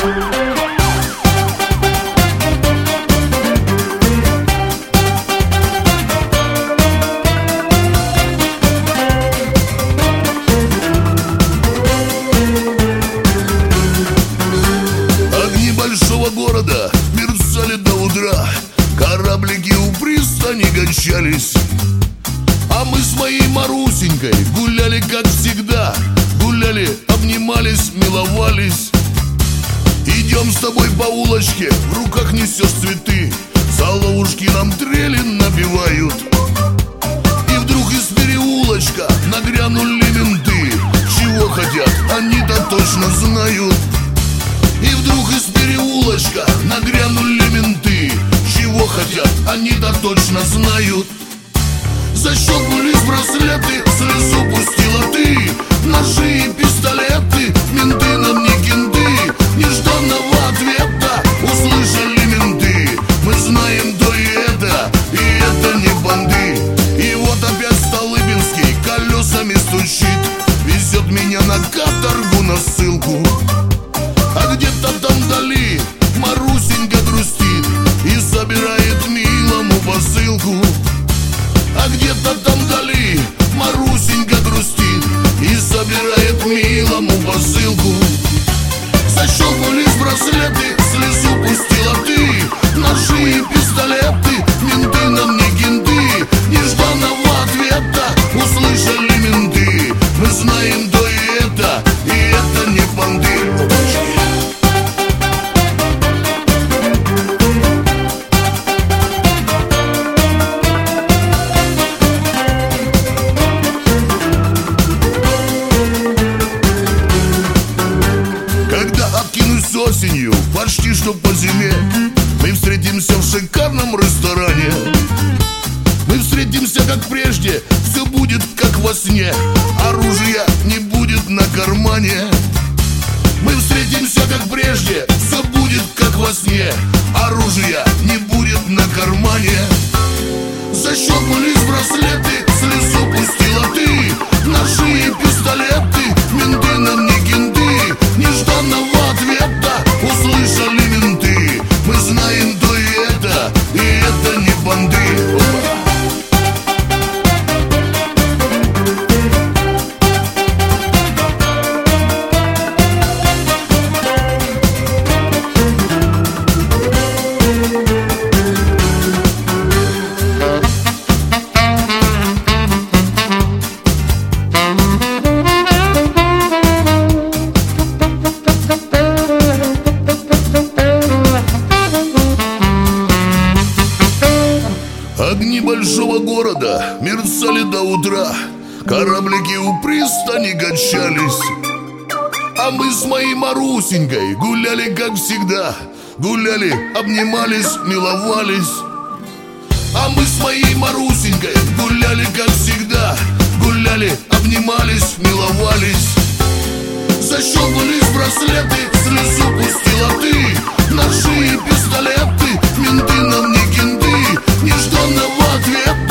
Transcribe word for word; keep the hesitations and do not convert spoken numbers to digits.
Города мерцали до утра, кораблики у пристани гончались. А мы с моей Марусенькой гуляли, как всегда. Гуляли, обнимались, миловались. Идем с тобой по улочке, в руках несешь цветы. Соловушки нам трели напевают. И вдруг из переулочка нагрянули менты. Чего хотят, они-то точно знают. И вдруг из переулочка нагрянули менты. Чего хотят, они-то точно знают. Защелкнулись браслеты, слезу пустила ты. Ножи и пистолеты, менты нам не кенты. Нежданного ответа услышали менты. Мы знаем то и это, и это не банды. И вот опять Столыпинский колесами стучит. Везет меня на каторгу, на ссылку. А где-то там вдали Марусенька грустит и собирает милому посылку. А где-то там вдали Марусенька грустит и собирает милому посылку. Защелкнулись браслеты, слезу пустила ты. Ножи и пистолеты, менты нам не кенты. Нежданного ответа услышали менты. Мы знаем то и это, и это не банды. Осенью, почти что по зиме, мы встретимся в шикарном ресторане. Мы встретимся как прежде, все будет как во сне. Оружия не будет на кармане. Мы встретимся как прежде, все будет как во сне. Оружия не будет на кармане. Защелкнулись браслеты, слезу пустила ты. Ножи и пистолеты, менты нам не кенты. Нежданного ответа услышали менты. Мы знаем то и это, и это не банды. Огни большого города мерцали до утра, кораблики у пристани гончались. А мы с моей Марусенькой гуляли, как всегда. Гуляли, обнимались, миловались. А мы с моей Марусенькой гуляли, как всегда. Гуляли, обнимались, миловались. Защелкнулись браслеты, слезу пустила ты. Ножи и пистолеты, менты нам не кенты. Нежданного ответа